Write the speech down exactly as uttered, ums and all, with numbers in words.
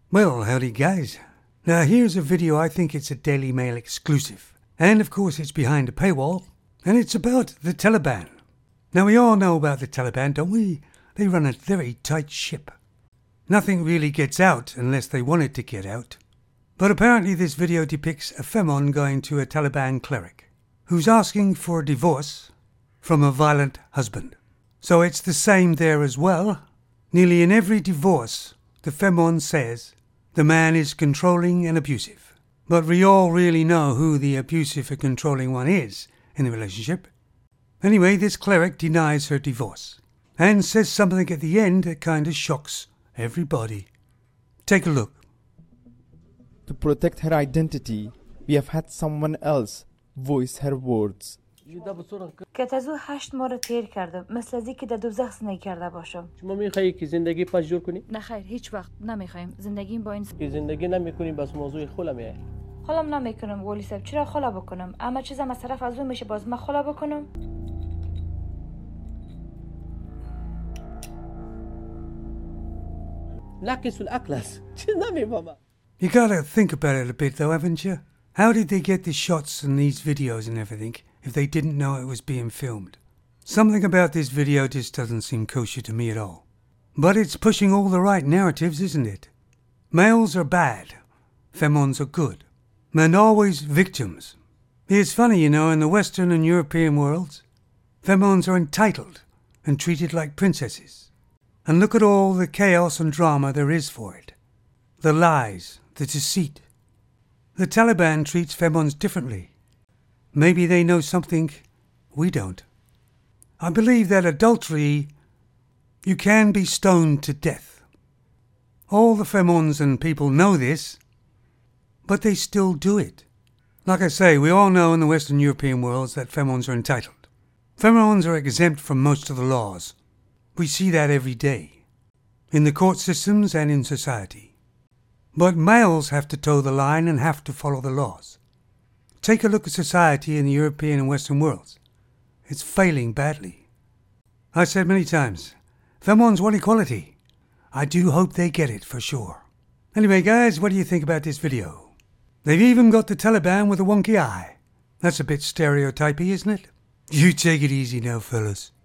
Well, howdy guys. Now here's a video. I think it's a Daily Mail exclusive. And of course it's behind a paywall. And it's about the Taliban. Now we all know about the Taliban, don't we? They run a very tight ship. Nothing really gets out unless they want it to get out. But apparently this video depicts a Femon going to a Taliban cleric who's asking for a divorce from a violent husband. So it's the same there as well. Nearly in every divorce, the Femon says the man is controlling and abusive. But we all really know who the abusive and controlling one is in the relationship. Anyway, this cleric denies her divorce and says something at the end that kind of shocks everybody. Take a look. To protect her identity, we have had someone else voice her words. که تازه هشت ماه تیر کردم مثل ازی که در دوزخ زندگی کرده باشم. شما میخوایی که زندگی پس جور کنی؟ نه خیر، هیچ وقت نمیخوایم. زندگیم با این که زندگی نمیکنی بس موضوع خلا میای. خلام نمیکنم ولی صاحب، چرا خلا بکنم؟ اما چیزم از طرف از اون میشه باز من خلا بکنم؟ نقص العقل است. چیز نمیفهمم. You gotta think about it a bit though, haven't you? How did they get the shots and these videos and everything if they didn't know it was being filmed? Something about this video just doesn't seem kosher to me at all. But it's pushing all the right narratives, isn't it? Males are bad. Femons are good. Men are always victims. It's funny, you know, in the Western and European worlds, Femons are entitled and treated like princesses. And look at all the chaos and drama there is for it. The lies, the deceit. The Taliban treats Femons differently. Maybe they know something we don't. I believe that adultery, you can be stoned to death. All the Femons and people know this, but they still do it. Like I say, we all know in the Western European worlds that Femons are entitled. Femons are exempt from most of the laws. We see that every day, in the court systems and in society. But males have to toe the line and have to follow the laws. Take a look at society in the European and Western worlds. It's failing badly. I said many times, Femons want equality. I do hope they get it for sure. Anyway guys, what do you think about this video? They've even got the Taliban with a wonky eye. That's a bit stereotypy, isn't it? You take it easy now, fellas.